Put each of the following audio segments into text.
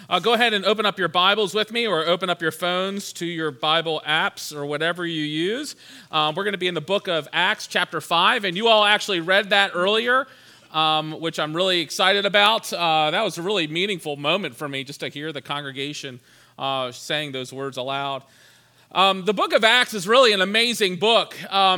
Go ahead and open up your Bibles with me, or open up your phones to your Bible apps or whatever you use. We're going to be in the book of Acts chapter 5, and you all actually read that earlier, which I'm really excited about. That was a really meaningful moment for me, just to hear the congregation saying those words aloud. The book of Acts is really an amazing book.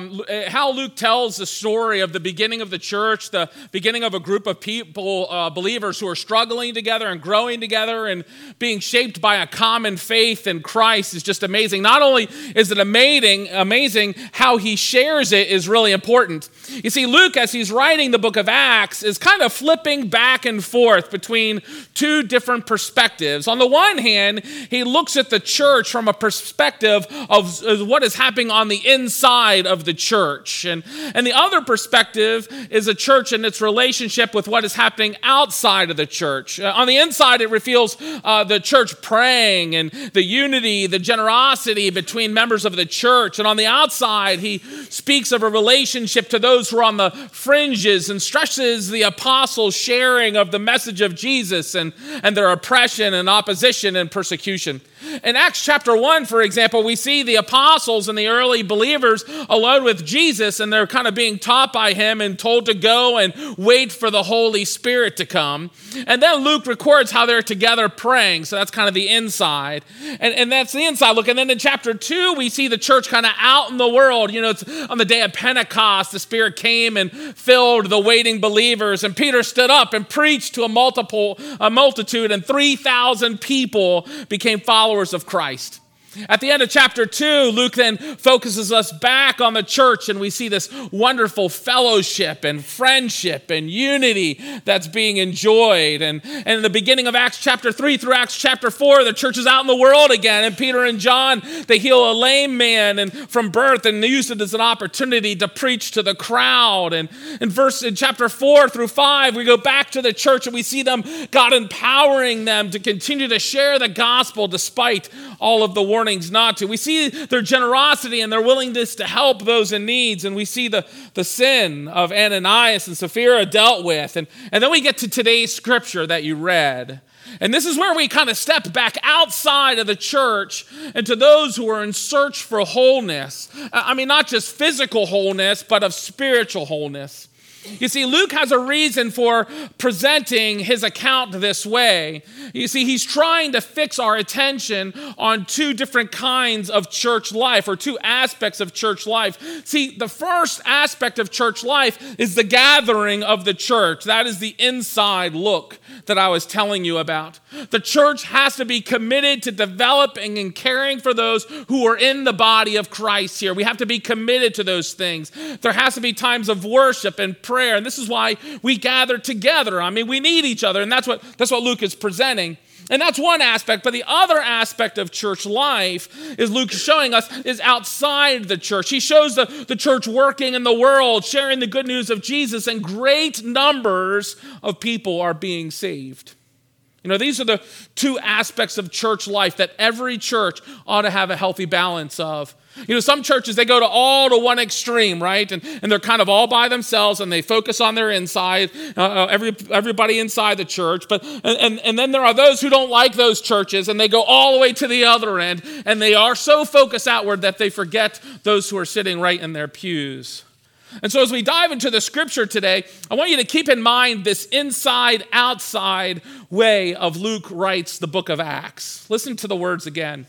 How Luke tells the story of the beginning of the church, the beginning of a group of people, believers who are struggling together and growing together and being shaped by a common faith in Christ is just amazing. Not only is it amazing, how he shares it is really important. You see, Luke, as he's writing the book of Acts, is kind of flipping back and forth between two different perspectives. On the one hand, he looks at the church from a perspective of what is happening on the inside of the church. And the other perspective is a church and its relationship with what is happening outside of the church. On the inside, it reveals the church praying and the unity, the generosity between members of the church. And on the outside, he speaks of a relationship to those who are on the fringes and stresses the apostles' sharing of the message of Jesus and their oppression and opposition and persecution. In Acts chapter 1, for example, we see the apostles and the early believers alone with Jesus, and they're kind of being taught by him and told to go and wait for the Holy Spirit to come. And then Luke records how they're together praying, so that's kind of the inside. And that's the inside look. And then in chapter 2, we see the church kind of out in the world. You know, it's on the day of Pentecost, the Spirit came and filled the waiting believers, and Peter stood up and preached to a multitude, and 3,000 people became followers of Christ. At the end of chapter 2, Luke then focuses us back on the church, and we see this wonderful fellowship and friendship and unity that's being enjoyed. And in the beginning of Acts chapter 3 through Acts chapter 4, the church is out in the world again, and Peter and John, they heal a lame man from birth, and they use it as an opportunity to preach to the crowd. And in chapter 4 through 5, we go back to the church, and we see them, God empowering them to continue to share the gospel despite all of the warnings not to. We see their generosity and their willingness to help those in needs, and we see the sin of Ananias and Sapphira dealt with. And then we get to today's scripture that you read. And this is where we kind of step back outside of the church and to those who are in search for wholeness. I mean, not just physical wholeness, but of spiritual wholeness. You see, Luke has a reason for presenting his account this way. You see, he's trying to fix our attention on two different kinds of church life, or two aspects of church life. See, the first aspect of church life is the gathering of the church. That is the inside look that I was telling you about. The church has to be committed to developing and caring for those who are in the body of Christ here. We have to be committed to those things. There has to be times of worship and prayer, and this is why we gather together. I mean, we need each other, and that's what Luke is presenting. And that's one aspect, but the other aspect of church life is Luke showing us is outside the church. He shows the church working in the world, sharing the good news of Jesus, and great numbers of people are being saved. You know, these are the two aspects of church life that every church ought to have a healthy balance of. You know, some churches, they go to one extreme, right? And they're kind of all by themselves, and they focus on their inside, everybody inside the church. And then there are those who don't like those churches, and they go all the way to the other end, and they are so focused outward that they forget those who are sitting right in their pews. And so as we dive into the scripture today, I want you to keep in mind this inside-outside way of Luke writes the book of Acts. Listen to the words again.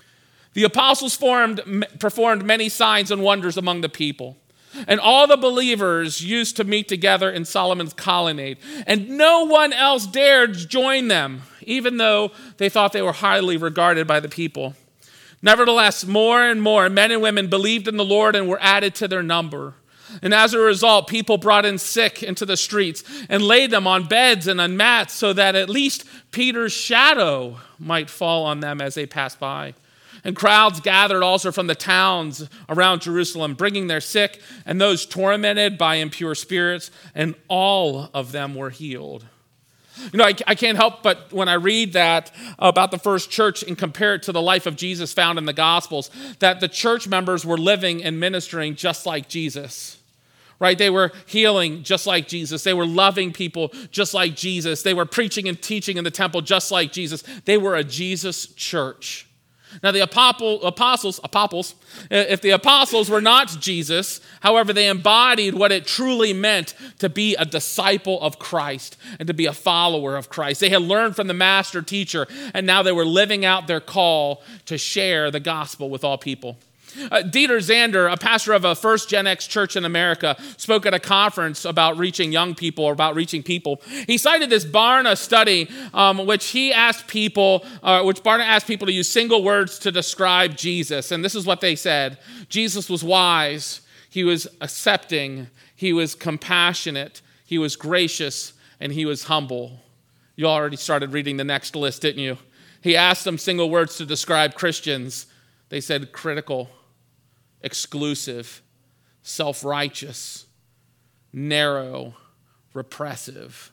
The apostles performed many signs and wonders among the people, and all the believers used to meet together in Solomon's colonnade, and no one else dared join them, even though they thought they were highly regarded by the people. Nevertheless, more and more men and women believed in the Lord and were added to their number. And as a result, people brought in sick into the streets and laid them on beds and on mats so that at least Peter's shadow might fall on them as they passed by. And crowds gathered also from the towns around Jerusalem, bringing their sick and those tormented by impure spirits, and all of them were healed. You know, I can't help but when I read that about the first church and compare it to the life of Jesus found in the Gospels, that the church members were living and ministering just like Jesus. right? They were healing just like Jesus. They were loving people just like Jesus. They were preaching and teaching in the temple just like Jesus. They were a Jesus church. Now, the apostles, if the apostles were not Jesus, however, they embodied what it truly meant to be a disciple of Christ and to be a follower of Christ. They had learned from the master teacher, and now they were living out their call to share the gospel with all people. Dieter Zander, a pastor of a first Gen X church in America, spoke at a conference about reaching young people or about reaching people. He cited this Barna study, which Barna asked people to use single words to describe Jesus. And this is what they said. Jesus was wise. He was accepting. He was compassionate. He was gracious. And he was humble. You already started reading the next list, didn't you? He asked them single words to describe Christians. They said critical, exclusive, self-righteous, narrow, repressive.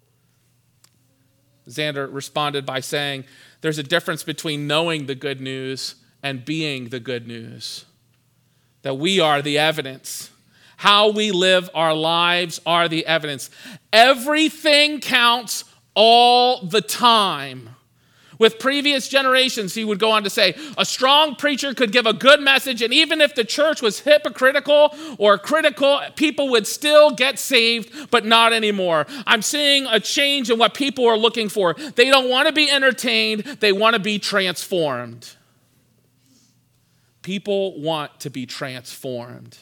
Zander responded by saying, there's a difference between knowing the good news and being the good news. That we are the evidence. How we live our lives are the evidence. Everything counts all the time. With previous generations, he would go on to say, a strong preacher could give a good message, and even if the church was hypocritical or critical, people would still get saved, but not anymore. I'm seeing a change in what people are looking for. They don't want to be entertained. They want to be transformed. People want to be transformed.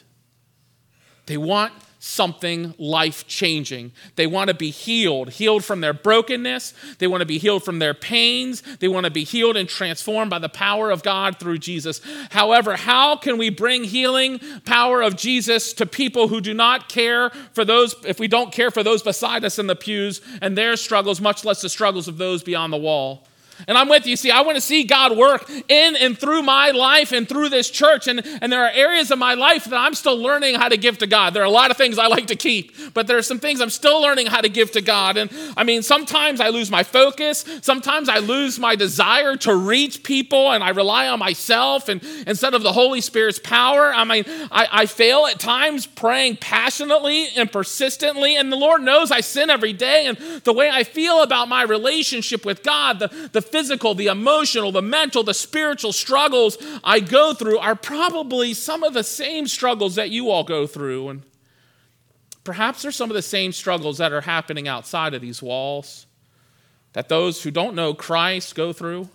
They want something life-changing. They want to be healed from their brokenness. They want to be healed from their pains. They want to be healed and transformed by the power of God through Jesus. However, how can we bring healing power of Jesus to people who do not care for those, if we don't care for those beside us in the pews and their struggles, much less the struggles of those beyond the wall? And I'm with you. See, I want to see God work in and through my life and through this church. And there are areas of my life that I'm still learning how to give to God. There are a lot of things I like to keep, but there are some things I'm still learning how to give to God. And I mean, sometimes I lose my focus. Sometimes I lose my desire to reach people and I rely on myself and instead of the Holy Spirit's power. I mean, I fail at times praying passionately and persistently. And the Lord knows I sin every day. And the way I feel about my relationship with God, the physical, the emotional, the mental, the spiritual struggles I go through are probably some of the same struggles that you all go through. And perhaps they're some of the same struggles that are happening outside of these walls that those who don't know Christ go through.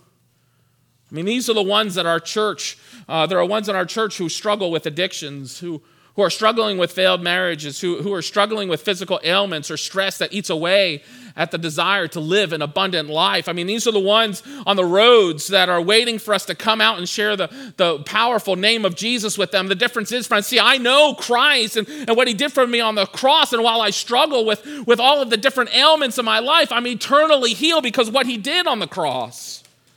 I mean, these are the ones that our church, there are ones in our church who struggle with addictions, who are struggling with failed marriages, who are struggling with physical ailments or stress that eats away at the desire to live an abundant life. I mean, these are the ones on the roads that are waiting for us to come out and share the powerful name of Jesus with them. The difference is, friends, see, I know Christ and what he did for me on the cross, and while I struggle with all of the different ailments in my life, I'm eternally healed because of what he did on the cross.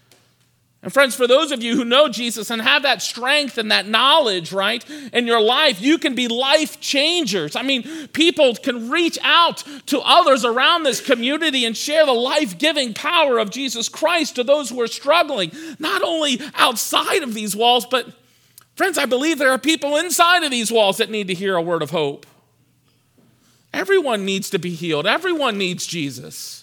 And friends, for those of you who know Jesus and have that strength and that knowledge, right, in your life, you can be life changers. I mean, people can reach out to others around this community and share the life-giving power of Jesus Christ to those who are struggling, not only outside of these walls, but, friends, I believe there are people inside of these walls that need to hear a word of hope. Everyone needs to be healed. Everyone needs Jesus.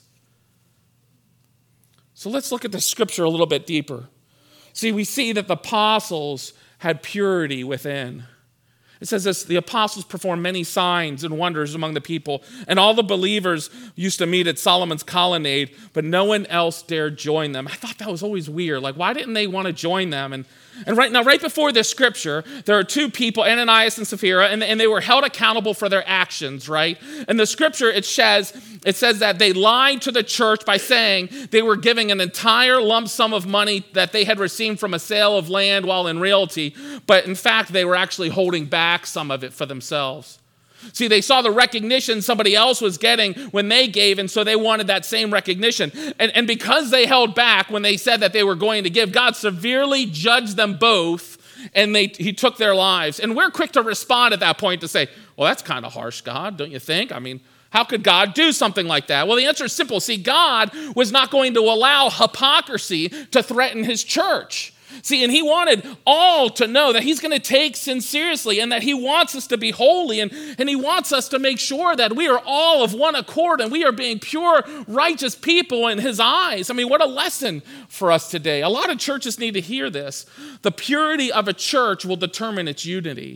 So let's look at the scripture a little bit deeper. See, we see that the apostles had purity within. It says this, the apostles performed many signs and wonders among the people, and all the believers used to meet at Solomon's colonnade, but no one else dared join them. I thought that was always weird. Like, why didn't they want to join them? And right before this scripture, there are two people, Ananias and Sapphira, and they were held accountable for their actions, right? In the scripture, it says that they lied to the church by saying they were giving an entire lump sum of money that they had received from a sale of land while in realty, but in fact, they were actually holding back some of it for themselves. See, they saw the recognition somebody else was getting when they gave, and so they wanted that same recognition. And because they held back when they said that they were going to give, God severely judged them both, and he took their lives. And we're quick to respond at that point to say, well, that's kind of harsh, God, don't you think? I mean, how could God do something like that? Well, the answer is simple. See, God was not going to allow hypocrisy to threaten his church. See, and he wanted all to know that he's going to take sin seriously and that he wants us to be holy and he wants us to make sure that we are all of one accord and we are being pure, righteous people in his eyes. I mean, what a lesson for us today. A lot of churches need to hear this. The purity of a church will determine its unity.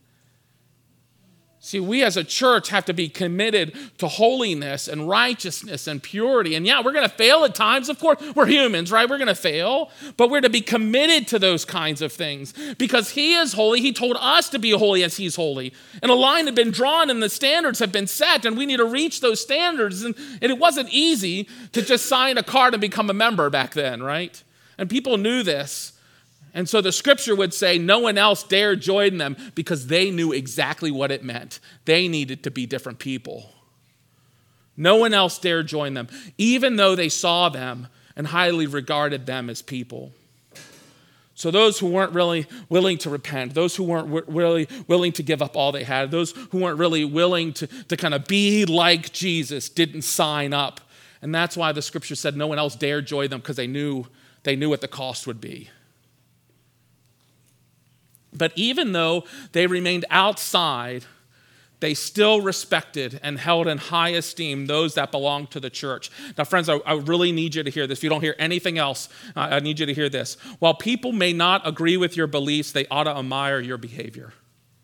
See, we as a church have to be committed to holiness and righteousness and purity. And yeah, we're going to fail at times. Of course, we're humans, right? We're going to fail. But we're to be committed to those kinds of things. Because he is holy. He told us to be holy as he's holy. And a line had been drawn and the standards have been set. And we need to reach those standards. And it wasn't easy to just sign a card and become a member back then, right? And people knew this. And so the scripture would say no one else dared join them because they knew exactly what it meant. They needed to be different people. No one else dared join them, even though they saw them and highly regarded them as people. So those who weren't really willing to repent, those who weren't really willing to give up all they had, those who weren't really willing to kind of be like Jesus didn't sign up. And that's why the scripture said no one else dared join them, because they knew what the cost would be. But even though they remained outside, they still respected and held in high esteem those that belonged to the church. Now, friends, I really need you to hear this. If you don't hear anything else, I need you to hear this. While people may not agree with your beliefs, they ought to admire your behavior.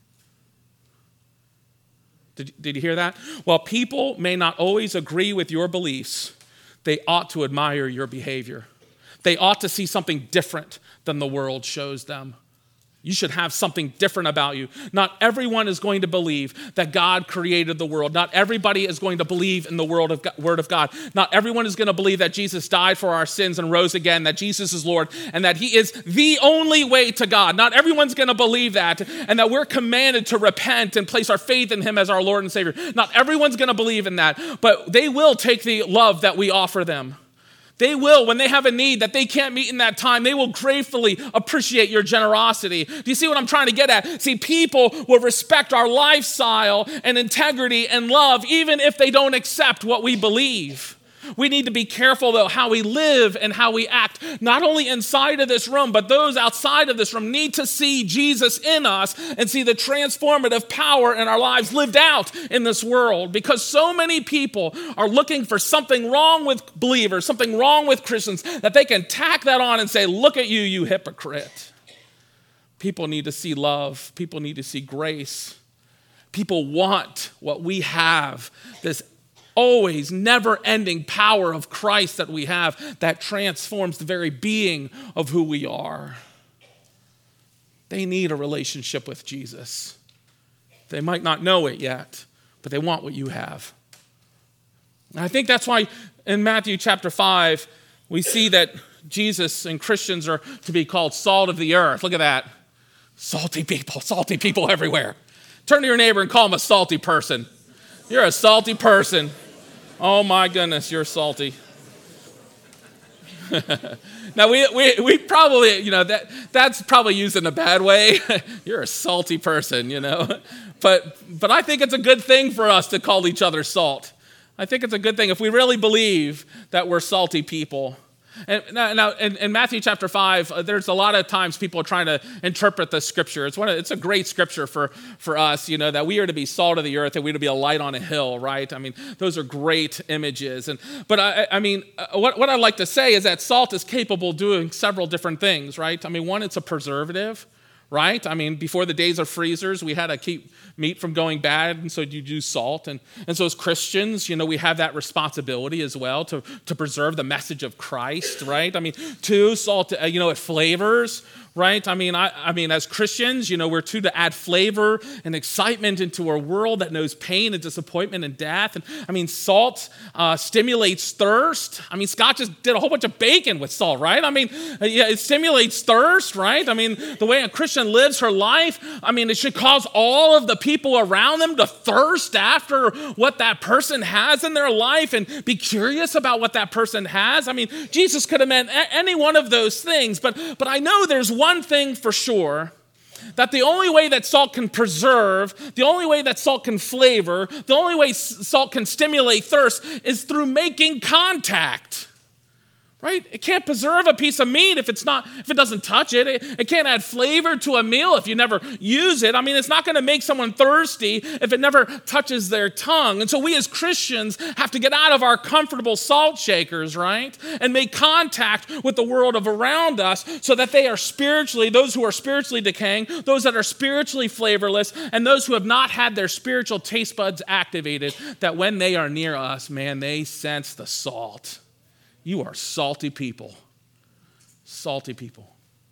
Did you hear that? While people may not always agree with your beliefs, they ought to admire your behavior. They ought to see something different than the world shows them. You should have something different about you. Not everyone is going to believe that God created the world. Not everybody is going to believe in the word of God. Not everyone is going to believe that Jesus died for our sins and rose again, that Jesus is Lord, and that he is the only way to God. Not everyone's going to believe that, and that we're commanded to repent and place our faith in him as our Lord and Savior. Not everyone's going to believe in that, but they will take the love that we offer them. They will, when they have a need that they can't meet in that time, they will gratefully appreciate your generosity. Do you see what I'm trying to get at? See, people will respect our lifestyle and integrity and love, even if they don't accept what we believe. We need to be careful, though, how we live and how we act. Not only inside of this room, but those outside of this room need to see Jesus in us and see the transformative power in our lives lived out in this world. Because so many people are looking for something wrong with believers, something wrong with Christians, that they can tack that on and say, look at you, you hypocrite. People need to see love. People need to see grace. People want what we have, this always never-ending power of Christ that we have that transforms the very being of who we are. They need a relationship with Jesus. They might not know it yet, but they want what you have. And I think that's why in Matthew chapter 5, we see that Jesus and Christians are to be called salt of the earth. Look at that. Salty people everywhere. Turn to your neighbor and call him a salty person. You're a salty person. Oh my goodness, you're salty. Now we probably, that's probably used in a bad way. You're a salty person, But I think it's a good thing for us to call each other salt. I think it's a good thing if we really believe that we're salty people. And now in Matthew chapter 5, there's a lot of times people are trying to interpret the scripture. It's a great scripture for us, that we are to be salt of the earth and we are to be a light on a hill, right? I mean, those are great images. But what I'd like to say is that salt is capable of doing several different things, right? I mean, one, it's a preservative, right? I mean, before the days of freezers, we had to keep meat from going bad, and so you use salt. And so as Christians, we have that responsibility as well to preserve the message of Christ, right? I mean, two, salt, it flavors, right? I mean, as Christians, we're to add flavor and excitement into a world that knows pain and disappointment and death. And I mean, salt stimulates thirst. I mean, Scott just did a whole bunch of bacon with salt, right? I mean, it stimulates thirst, right? I mean, the way a Christian lives her life, I mean, it should cause all of the people around them to thirst after what that person has in their life and be curious about what that person has. I mean, Jesus could have meant any one of those things, but I know there's one thing for sure, that the only way that salt can preserve, the only way that salt can flavor, the only way salt can stimulate thirst is through making contact right? It can't preserve a piece of meat if it doesn't touch it. It can't add flavor to a meal if you never use it. I mean, it's not going to make someone thirsty if it never touches their tongue. And so we as Christians have to get out of our comfortable salt shakers, right? And make contact with the world around us so that they are spiritually, those who are spiritually decaying, those that are spiritually flavorless, and those who have not had their spiritual taste buds activated, that when they are near us, man, they sense the salt. You are salty people. Salty people.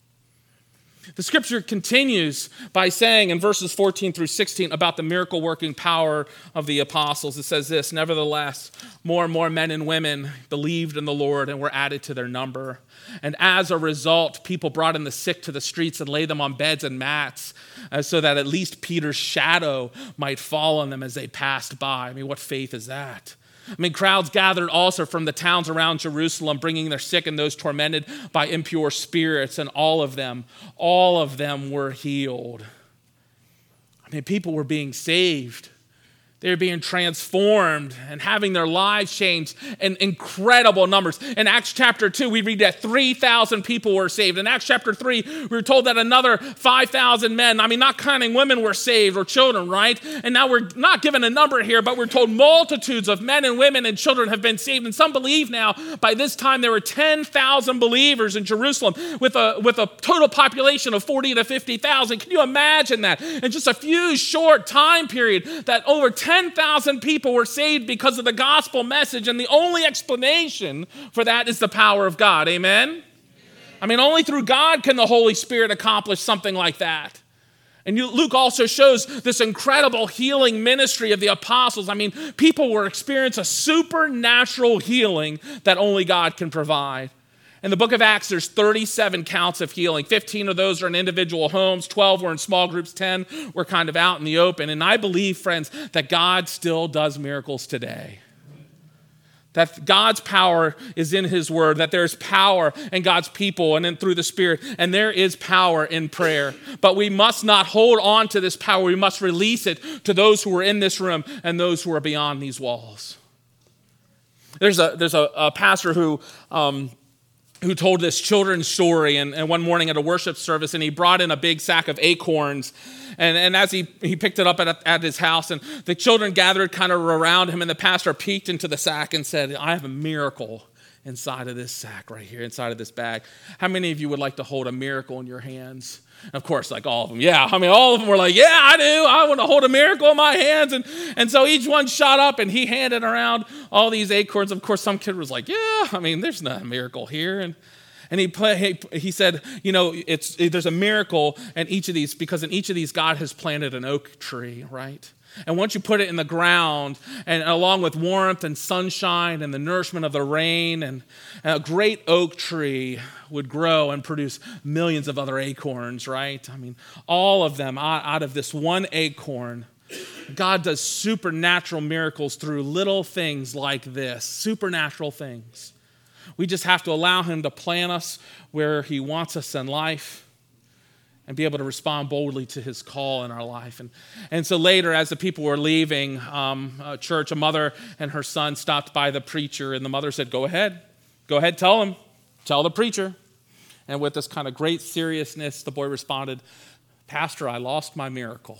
The scripture continues by saying in verses 14 through 16 about the miracle working power of the apostles. It says this, nevertheless, more and more men and women believed in the Lord and were added to their number. And as a result, people brought in the sick to the streets and laid them on beds and mats so that at least Peter's shadow might fall on them as they passed by. I mean, what faith is that? I mean, crowds gathered also from the towns around Jerusalem, bringing their sick and those tormented by impure spirits, and all of them were healed. I mean, people were being saved. They were being transformed and having their lives changed in incredible numbers. In Acts chapter 2, we read that 3,000 people were saved. In Acts chapter 3, we were told that another 5,000 men, I mean, not counting women, were saved, or children, right? And now we're not given a number here, but we're told multitudes of men and women and children have been saved. And some believe now by this time there were 10,000 believers in Jerusalem with a total population of 40 to 50,000. Can you imagine that? In just a few short time period, that over 10,000 people were saved because of the gospel message, and the only explanation for that is the power of God. Amen? I mean, only through God can the Holy Spirit accomplish something like that. And Luke also shows this incredible healing ministry of the apostles. I mean, people were experiencing a supernatural healing that only God can provide. In the book of Acts, there's 37 counts of healing. 15 of those are in individual homes. 12 were in small groups. 10 were kind of out in the open. And I believe, friends, that God still does miracles today. That God's power is in his word, that there's power in God's people and then through the Spirit, and there is power in prayer. But we must not hold on to this power. We must release it to those who are in this room and those who are beyond these walls. There's a pastor who told this children's story and one morning at a worship service, and he brought in a big sack of acorns. And as he picked it up at his house, and the children gathered kind of around him, and the pastor peeked into the sack and said, I have a miracle inside of this sack right here, inside of this bag. How many of you would like to hold a miracle in your hands? And of course, like all of them, yeah. I mean, all of them were like, yeah, I do. I want to hold a miracle in my hands. And so each one shot up, and he handed around all these acorns. Of course, some kid was like, yeah, I mean, there's not a miracle here. And he said, you know, there's a miracle in each of these, because in each of these, God has planted an oak tree, right? And once you put it in the ground, and along with warmth and sunshine and the nourishment of the rain, and a great oak tree would grow and produce millions of other acorns, right? I mean, all of them out of this one acorn. God does supernatural miracles through little things like this, supernatural things. We just have to allow him to plant us where he wants us in life and be able to respond boldly to his call in our life. And so later, as the people were leaving church, a mother and her son stopped by the preacher, and the mother said, go ahead, tell him, tell the preacher. And with this kind of great seriousness, the boy responded, Pastor, I lost my miracle.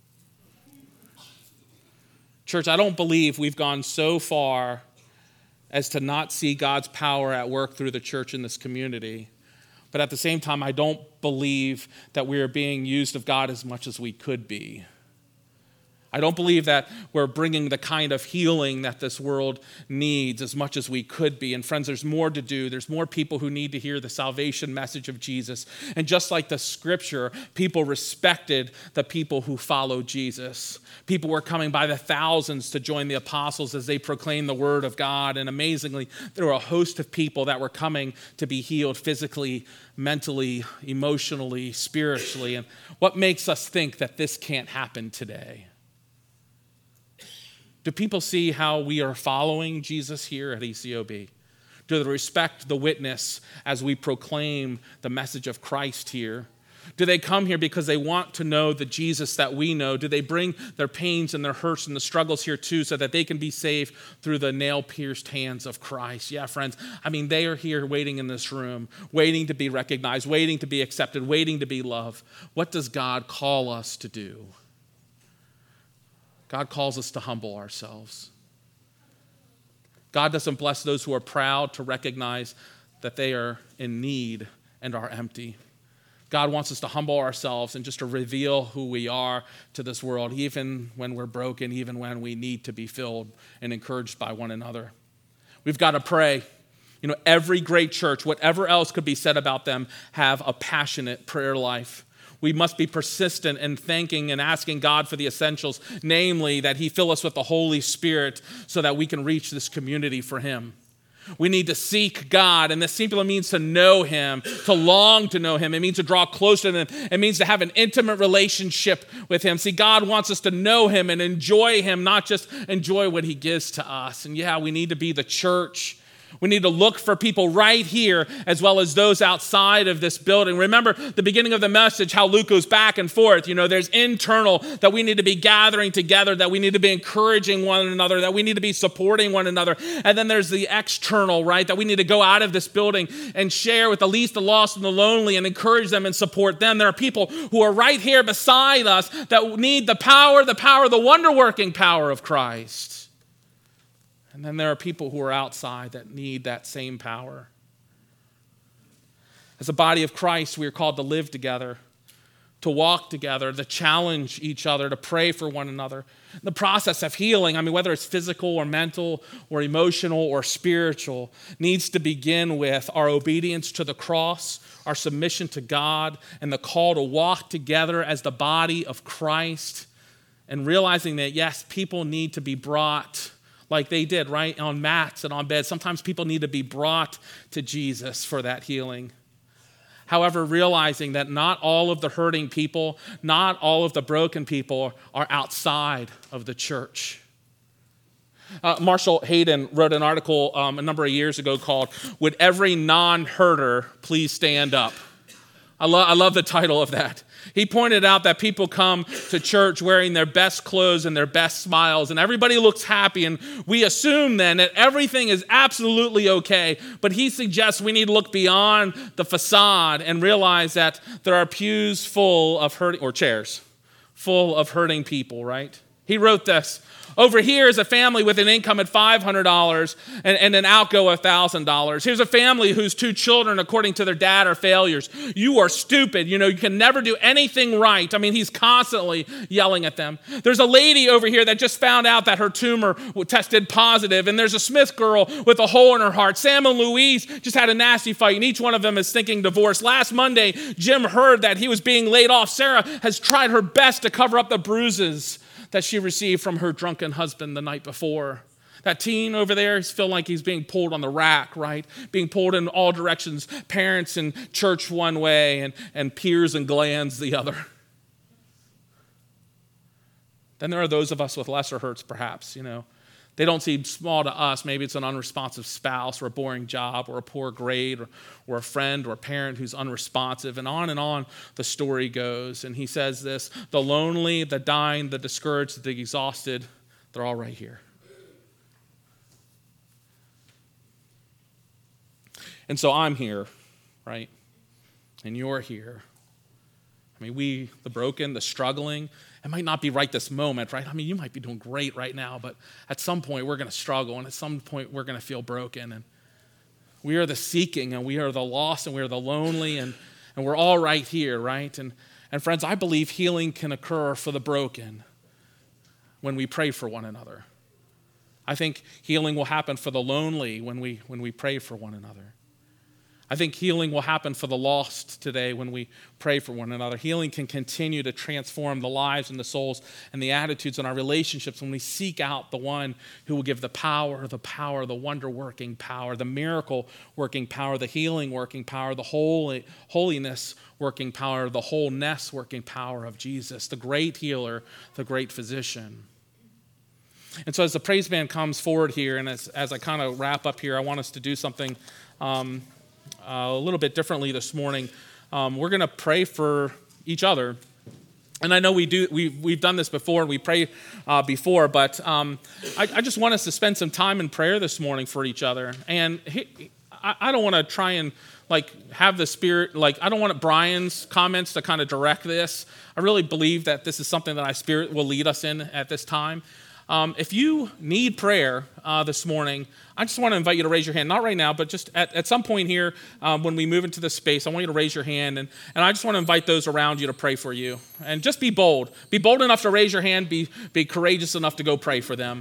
Church, I don't believe we've gone so far as to not see God's power at work through the church in this community. But at the same time, I don't believe that we are being used of God as much as we could be. I don't believe that we're bringing the kind of healing that this world needs as much as we could be. And friends, there's more to do. There's more people who need to hear the salvation message of Jesus. And just like the scripture, people respected the people who followed Jesus. People were coming by the thousands to join the apostles as they proclaimed the word of God. And amazingly, there were a host of people that were coming to be healed physically, mentally, emotionally, spiritually. And what makes us think that this can't happen today? Do people see how we are following Jesus here at ECOB? Do they respect the witness as we proclaim the message of Christ here? Do they come here because they want to know the Jesus that we know? Do they bring their pains and their hurts and the struggles here too so that they can be saved through the nail-pierced hands of Christ? Yeah, friends, they are here waiting in this room, waiting to be recognized, waiting to be accepted, waiting to be loved. What does God call us to do? God calls us to humble ourselves. God doesn't bless those who are proud to recognize that they are in need and are empty. God wants us to humble ourselves and just to reveal who we are to this world, even when we're broken, even when we need to be filled and encouraged by one another. We've got to pray. Every great church, whatever else could be said about them, have a passionate prayer life. We must be persistent in thanking and asking God for the essentials, namely that he fill us with the Holy Spirit so that we can reach this community for him. We need to seek God, and this simply means to know him, to long to know him. It means to draw closer to him. It means to have an intimate relationship with him. See, God wants us to know him and enjoy him, not just enjoy what he gives to us. And yeah, we need to be the church. We need to look for people right here as well as those outside of this building. Remember the beginning of the message, how Luke goes back and forth. There's internal, that we need to be gathering together, that we need to be encouraging one another, that we need to be supporting one another. And then there's the external, right, that we need to go out of this building and share with the least, the lost, and the lonely and encourage them and support them. There are people who are right here beside us that need the power, the wonder-working power of Christ. And then there are people who are outside that need that same power. As a body of Christ, we are called to live together, to walk together, to challenge each other, to pray for one another. The process of healing, whether it's physical or mental or emotional or spiritual, needs to begin with our obedience to the cross, our submission to God, and the call to walk together as the body of Christ, and realizing that, yes, people need to be brought like they did, right, on mats and on beds. Sometimes people need to be brought to Jesus for that healing. However, realizing that not all of the hurting people, not all of the broken people are outside of the church. Marshall Hayden wrote an article a number of years ago called, "Would Every Non-Hurter Please Stand Up?" I love the title of that. He pointed out that people come to church wearing their best clothes and their best smiles, and everybody looks happy, and we assume then that everything is absolutely okay. But he suggests we need to look beyond the facade and realize that there are pews full of hurting, or chairs full of hurting people, right? He wrote this: "Over here is a family with an income at $500 and an outgo of $1,000. Here's a family whose 2 children, according to their dad, are failures. You are stupid. You can never do anything right." He's constantly yelling at them. "There's a lady over here that just found out that her tumor tested positive. And there's a Smith girl with a hole in her heart. Sam and Louise just had a nasty fight, and each one of them is thinking divorce. Last Monday, Jim heard that he was being laid off. Sarah has tried her best to cover up the bruises that she received from her drunken husband the night before. That teen over there, he's feeling like he's being pulled on the rack, right? Being pulled in all directions. Parents and church one way and peers and glands the other." Then there are those of us with lesser hurts, perhaps, They don't seem small to us. Maybe it's an unresponsive spouse or a boring job or a poor grade or a friend or a parent who's unresponsive. And on the story goes. And he says this: "The lonely, the dying, the discouraged, the exhausted, they're all right here." And so I'm here, right? And you're here. We, the broken, the struggling, it might not be right this moment, right? You might be doing great right now, but at some point we're going to struggle, and at some point we're going to feel broken. And we are the seeking, and we are the lost, and we are the lonely, and we're all right here, right? And friends, I believe healing can occur for the broken when we pray for one another. I think healing will happen for the lonely when we pray for one another. I think healing will happen for the lost today when we pray for one another. Healing can continue to transform the lives and the souls and the attitudes and our relationships when we seek out the one who will give the power, the wonder-working power, the miracle-working power, the healing-working power, the holiness-working power, the wholeness-working power of Jesus, the great healer, the great physician. And so as the praise band comes forward here, and as I kind of wrap up here, I want us to do something a little bit differently this morning. we're going to pray for each other. And I know we've done this before, and we pray before, but I just want us to spend some time in prayer this morning for each other. And I don't want to try and have the Spirit, I don't want Brian's comments to kind of direct this. I really believe that this is something that our Spirit will lead us in at this time. If you need prayer this morning, I just want to invite you to raise your hand. Not right now, but just at some point here when we move into this space, I want you to raise your hand. And I just want to invite those around you to pray for you. And just be bold. Be bold enough to raise your hand. Be courageous enough to go pray for them.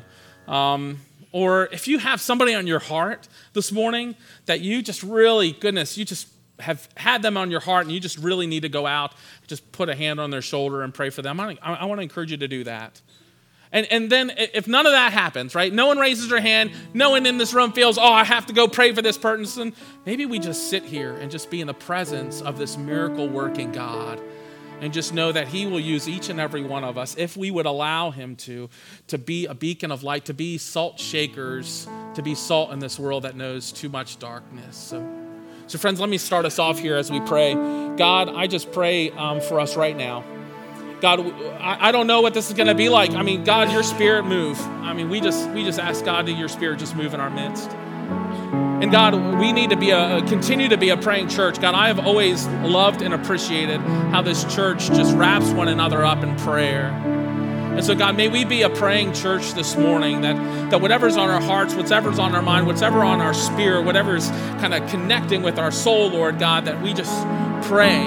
Or if you have somebody on your heart this morning that you just really, you just have had them on your heart and you just really need to go out, just put a hand on their shoulder and pray for them. I want to encourage you to do that. And then if none of that happens, right? No one raises their hand. No one in this room feels, I have to go pray for this person. Maybe we just sit here and just be in the presence of this miracle-working God and just know that he will use each and every one of us if we would allow him to be a beacon of light, to be salt shakers, to be salt in this world that knows too much darkness. So friends, let me start us off here as we pray. God, I just pray for us right now. God, I don't know what this is going to be like. I mean, God, your Spirit move. I mean, we just ask God that your Spirit just move in our midst. And God, we need to continue to be a praying church. God, I have always loved and appreciated how this church just wraps one another up in prayer. And so, God, may we be a praying church this morning, that whatever's on our hearts, whatever's on our mind, whatever on our spirit, whatever's kind of connecting with our soul, Lord God, that we just pray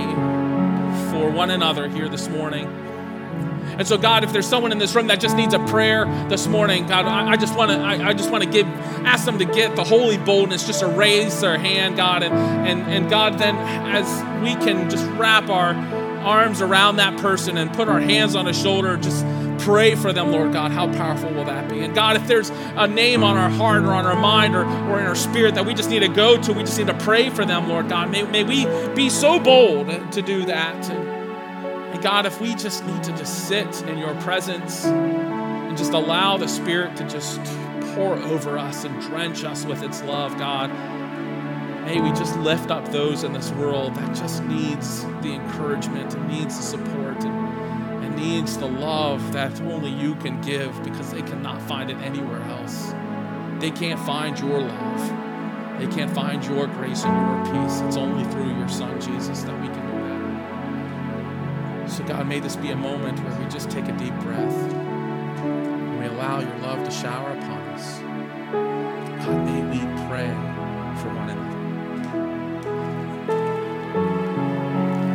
for one another here this morning. And so, God, if there's someone in this room that just needs a prayer this morning, God, I just want to ask them to get the holy boldness just to raise their hand, God, and God, then as we can just wrap our arms around that person and put our hands on his shoulder, just pray for them, Lord God. How powerful will that be? And God, if there's a name on our heart or on our mind or in our spirit that we just need to go to, we just need to pray for them, Lord God. May we be so bold to do that. And God, if we just need to just sit in your presence and just allow the Spirit to just pour over us and drench us with its love, God, may we just lift up those in this world that just needs the encouragement and needs the support and needs the love that only you can give, because they cannot find it anywhere else. They can't find your love. They can't find your grace and your peace. It's only through your Son, Jesus, that we can do that. So God, may this be a moment where we just take a deep breath and we allow your love to shower upon us.